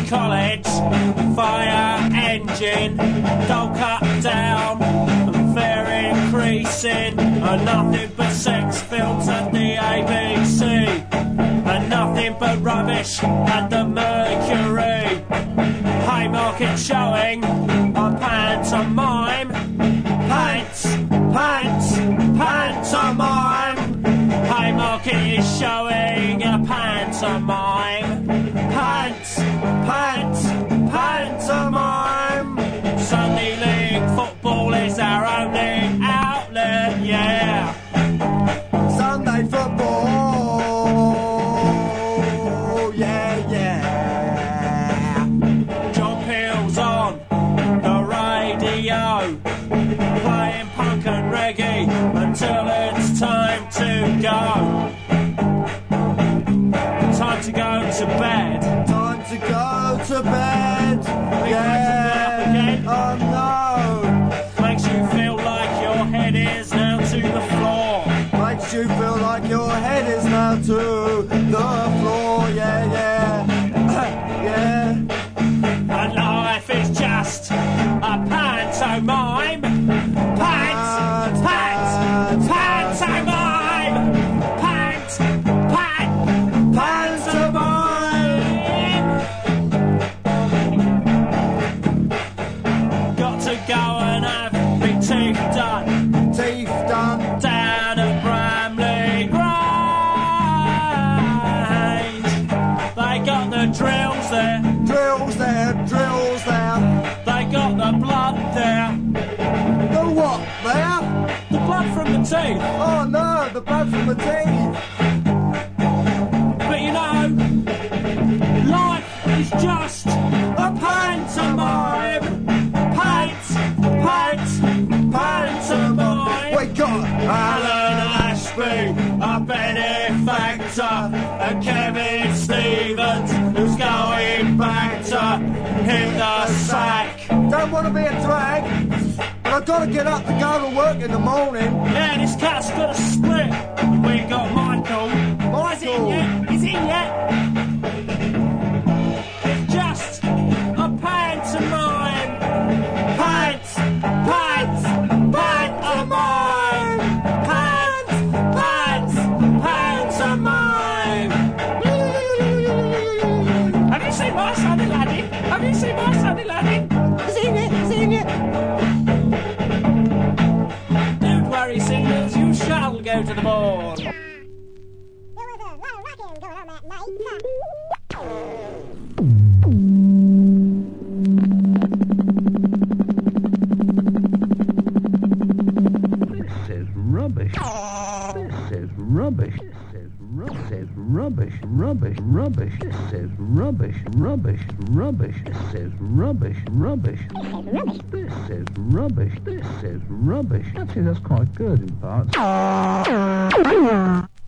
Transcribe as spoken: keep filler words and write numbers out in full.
college, fire engine, dull cut down, and fare increasing, and nothing but sex films at the A B C, and nothing but rubbish at the Mercury. Haymarket showing a pantomime, pants, pants, pantomime. Haymarket is showing a pantomime, pants, pants, pantomime. Sunday League football is our only outlet, yeah. Sunday football, yeah, yeah. John Peel's on the radio, playing punk and reggae until it's time to go. Time to go to bed. Time to go to bed. Are you Yeah. going to get up Oh no. Makes you feel like your head is now to the floor. Makes you feel like your head is now to the floor. Yeah, yeah. Yeah. And life is just a pantomime. Pants, pants, pantomime. Pants, pant, pantomime. Got to go and have big teeth done Teeth done. down at Bramley Grange. They got the drills there. Drills there, drills there. They got the blood there. The what there? The blood from the teeth. Oh no, the blood from the teeth. But you know, life is just a pantomime. Pants, pants, pantomime. We got Alan Ashby, a benefactor, and Kevin Stevens, who's going back to hit the sack. Don't want to be a drag, but I've got to get up and go to work in the morning. Yeah, this cat's got a split. We got Michael. Is he in yet? Is he in yet? It's just a pantomime. Pants, pants, pantomime. Pants, pants, pantomime. Have you seen my son Aladdin? Have you seen my son Aladdin? Sing it, sing it. Don't worry, singers, you shall go to the board. There was a lot of rocking going on that night. This is rubbish. This is rubbish. This is rubbish. Rubbish. Rubbish. This is rubbish. Rubbish. Rubbish. This is rubbish. Rubbish. This is rubbish. This is rubbish. Actually, that's quite good in parts.